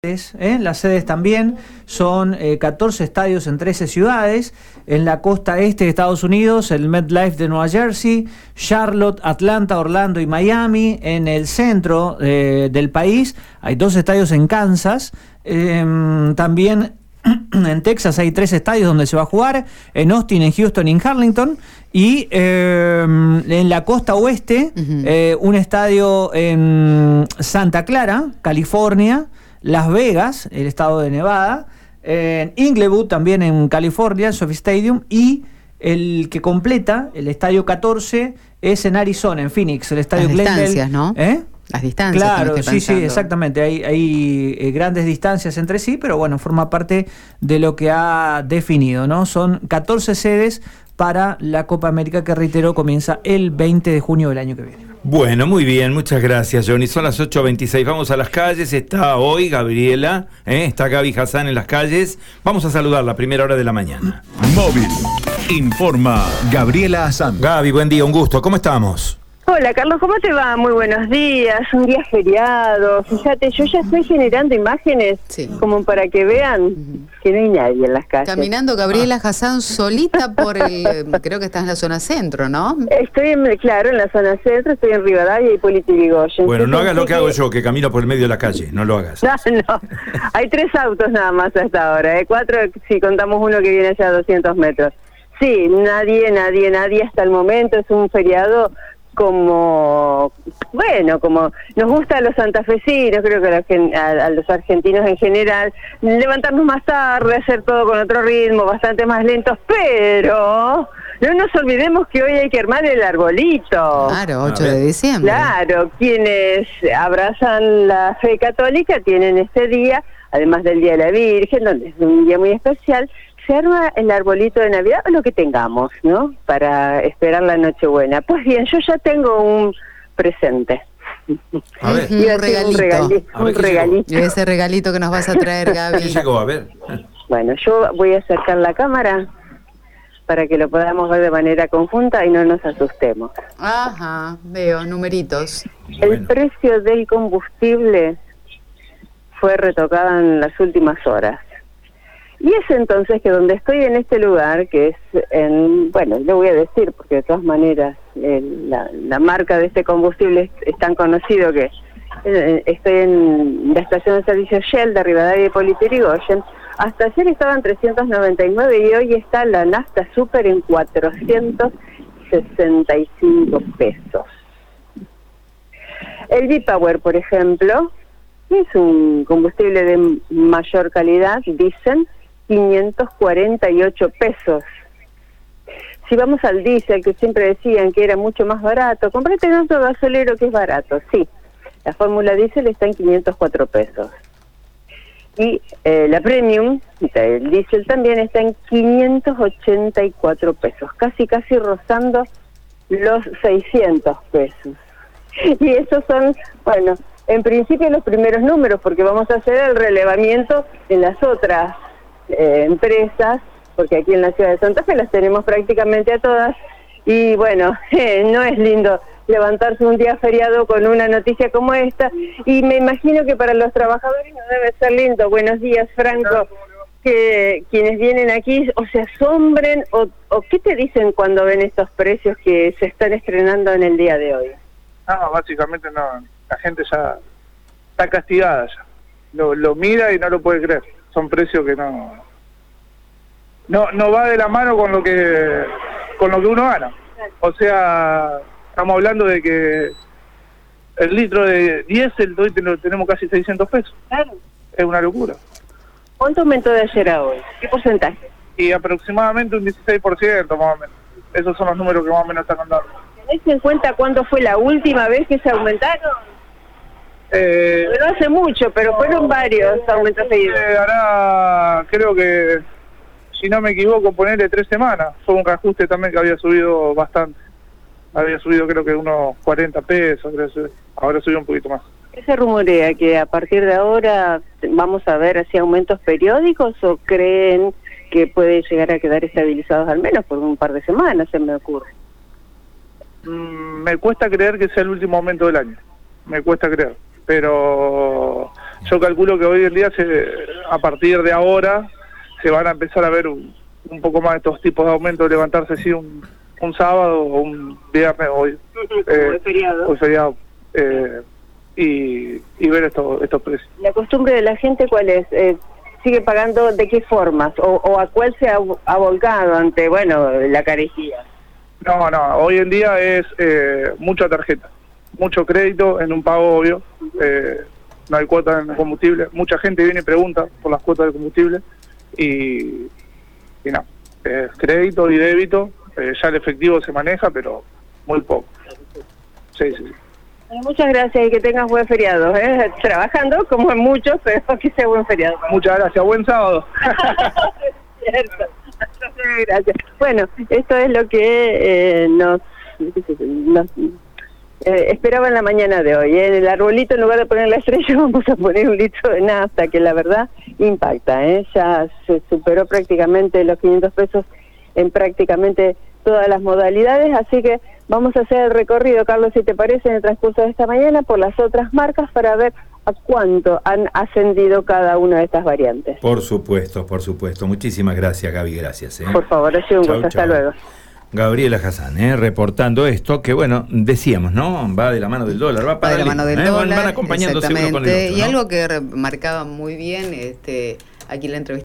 Las sedes también son 14 estadios en 13 ciudades. En la costa este de Estados Unidos, el MetLife de Nueva Jersey, Charlotte, Atlanta, Orlando y Miami. En el centro del país hay 2 estadios en Kansas. También en Texas hay 3 estadios donde se va a jugar: en Austin, en Houston y en Arlington. Y en la costa oeste, un estadio en Santa Clara, California, Las Vegas, el estado de Nevada, en Inglewood, también en California, el Sophie Stadium, y el que completa, el estadio 14, es en Arizona, en Phoenix, el estadio Glendale. Las distancias, ¿no? Las distancias. Claro, sí, exactamente. Hay grandes distancias entre sí, pero bueno, forma parte de lo que ha definido, ¿no? Son 14 sedes para la Copa América, que reitero, comienza el 20 de junio del año que viene. Bueno, muy bien, muchas gracias, Johnny. Son las 8:26, vamos a las calles. Está hoy Gabriela, está Gaby Hassan en las calles. Vamos a saludarla a primera hora de la mañana. Móvil informa Gabriela Hassan. Gaby, buen día, un gusto. ¿Cómo estamos? Hola Carlos, ¿cómo te va? Muy buenos días, un día feriado. Fíjate, yo ya estoy generando imágenes como para que vean que no hay nadie en las calles. Caminando Gabriela Hassan solita por creo que estás en la zona centro, ¿no? Estoy en la zona centro, estoy en Rivadavia y Hipólito Yrigoyen. Bueno, no hagas lo que hago yo, que camino por el medio de la calle, no lo hagas. No, hay 3 autos nada más hasta ahora, 4 si contamos uno que viene allá a 200 metros. Sí, nadie hasta el momento, es un feriado como nos gusta a los santafesinos, creo que a los argentinos en general, levantarnos más tarde, hacer todo con otro ritmo, bastante más lentos, pero no nos olvidemos que hoy hay que armar el arbolito. Claro, 8 de diciembre. Claro, quienes abrazan la fe católica tienen este día, además del Día de la Virgen, donde es un día muy especial. Se arma el arbolito de Navidad o lo que tengamos, ¿no? Para esperar la Nochebuena. Pues bien, yo ya tengo un presente. A ver. Un regalito. Y ese regalito que nos vas a traer, Gaby. ¿Qué llegó? A ver. Bueno, yo voy a acercar la cámara para que lo podamos ver de manera conjunta y no nos asustemos. Ajá, veo, numeritos. El precio del combustible fue retocado en las últimas horas. Y es entonces que donde estoy en este lugar, que es lo voy a decir porque de todas maneras la marca de este combustible es tan conocido que estoy en la estación de servicio Shell de Rivadavia y Hipólito Yrigoyen. Hasta ayer estaban 399 y hoy está la nafta super en 465 pesos. El V-Power, por ejemplo, es un combustible de mayor calidad, dicen, 548 pesos. Si vamos al diésel, que siempre decían que era mucho más barato, comprate un auto gasolero que es barato, sí. La fórmula diésel está en 504 pesos. Y la premium, el diésel también está en 584 pesos, casi rozando los 600 pesos. Y esos son, en principio los primeros números, porque vamos a hacer el relevamiento en las otras empresas, porque aquí en la ciudad de Santa Fe las tenemos prácticamente a todas, y no es lindo levantarse un día feriado con una noticia como esta, y me imagino que para los trabajadores no debe ser lindo. Buenos días, Franco, que quienes vienen aquí o se asombren, o ¿qué te dicen cuando ven estos precios que se están estrenando en el día de hoy? No, básicamente no, la gente ya está castigada ya, lo mira y no lo puede creer. Son precios que no va de la mano con lo que uno gana. O sea, estamos hablando de que el litro de diésel hoy tenemos casi 600 pesos. Claro. Es una locura. ¿Cuánto aumentó de ayer a hoy? ¿Qué porcentaje? Y aproximadamente un 16%, más o menos. Esos son los números que más o menos están dando. ¿Tenés en cuenta cuándo fue la última vez que se aumentaron? No hace mucho, pero fueron varios aumentos seguidos. Hará, creo que, si no me equivoco, ponerle 3 semanas. Fue un reajuste también que había subido bastante. Había subido creo que unos 40 pesos, ahora subió un poquito más. ¿Qué se rumorea? ¿Que a partir de ahora vamos a ver así aumentos periódicos o creen que puede llegar a quedar estabilizados al menos por un par de semanas, se me ocurre? Me cuesta creer que sea el último aumento del año. Me cuesta creer. Pero Yo calculo que hoy en día, a partir de ahora, se van a empezar a ver un poco más de estos tipos de aumentos, de levantarse así un sábado o un viernes hoy. Hoy feriado. Y ver estos precios. ¿La costumbre de la gente cuál es? ¿Sigue pagando de qué formas? ¿O a cuál se ha volcado ante, la carestía? No, hoy en día es mucha tarjeta, mucho crédito en un pago obvio, no hay cuotas en el combustible, mucha gente viene y pregunta por las cuotas de combustible y no, crédito y débito, ya el efectivo se maneja, pero muy poco. Sí. Bueno, muchas gracias y que tengas buen feriado, trabajando como en muchos, pero que sea buen feriado. Muchas gracias, buen sábado. Cierto. Gracias. Bueno, esto es lo que nos esperaba en la mañana de hoy. En el arbolito, en lugar de poner la estrella, vamos a poner un litro de nafta, que la verdad impacta. Ya se superó prácticamente los 500 pesos en prácticamente todas las modalidades, así que vamos a hacer el recorrido, Carlos, si te parece, en el transcurso de esta mañana por las otras marcas para ver a cuánto han ascendido cada una de estas variantes. Por supuesto. Muchísimas gracias, Gaby, gracias. Por favor, ha sido un gusto. Hasta luego. Gabriela Hassan, reportando esto, que decíamos, ¿no? Va de la mano del dólar, va de la mano del dólar. Van acompañándose uno con el otro, ¿no? Y algo que marcaba muy bien, aquí la entrevista.